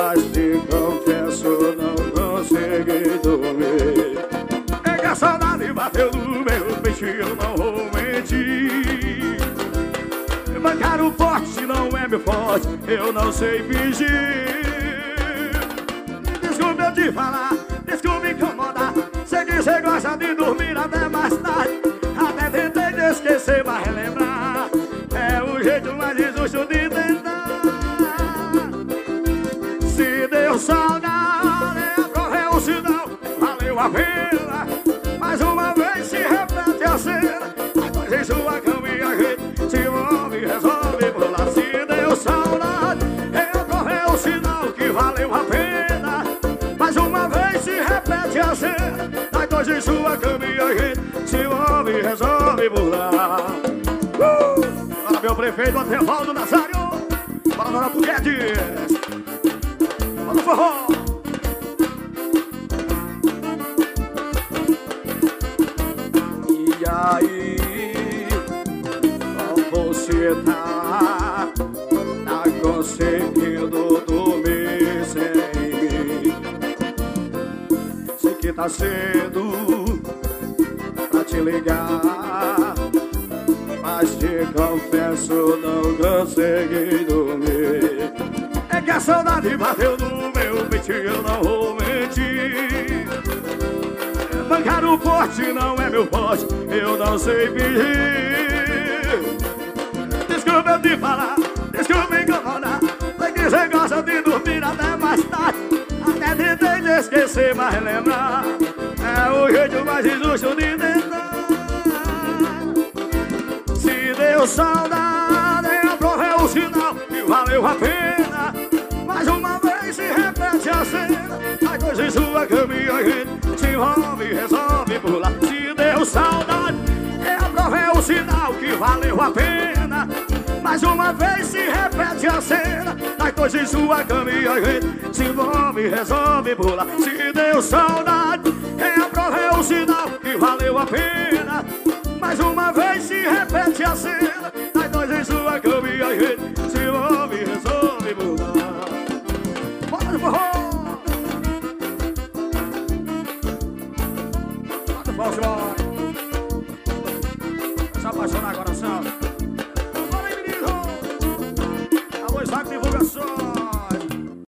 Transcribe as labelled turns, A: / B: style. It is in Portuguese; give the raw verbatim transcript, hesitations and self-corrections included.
A: mas te confesso, não consegui dormir. É que a saudade bateu no meu peito e eu não vou mentir. Bancar o forte não é meu forte, eu não sei fingir. Desculpe eu te falar, desculpe incomodar. Sei que você gosta de dormir até mais tarde. Até tentei te esquecer, mas relembrar é o jeito mais injusto de tentar. Se deu saudade, correu o sinal, valeu a pena. Mais uma vez se repete a cena. As dois em sua cama e a gente se envolve, resolve por lá. Se deu saudade, correu o sinal que valeu a pena. Mais uma vez se repete a cena. As dois em sua cama e a gente se envolve, resolve por lá. uh! Para meu prefeito Atevaldo Nazário, para Dona Puguedes, para o forró. E aí, como você tá? Tá conseguindo dormir sem mim? Sei que tá cedo pra te ligar, mas te confesso, não consegui dormir. É que a saudade bateu no meu peito e eu não vou mentir. Bancar o forte não é meu forte, eu não sei fingir. Desculpa eu te falar, desculpa incomodar. Sei que você gosta de dormir até mais tarde. Até tentei te esquecer, mas lembrar é o jeito mais injusto de tentar. Se deu saudade, aprovei o sinal e valeu a pena. Mais uma vez se repete a cena. As dois em sua cama e a gente se envolve, resolve por lá. Se deu saudade, aprovei o sinal que valeu a pena. Mais uma vez se repete a cena. As dois em sua cama e a gente se envolve, resolve por lá. Se deu saudade, aprovei o sinal que valeu a pena. Mais uma vez se repete a cena. As dois em sua cama e a gente se envolve, resolve por lá. Bora de forró! Bora de forró, senhor! Vai se apaixonar coração. Bora aí, menino! Alô, Isaac Divulgação!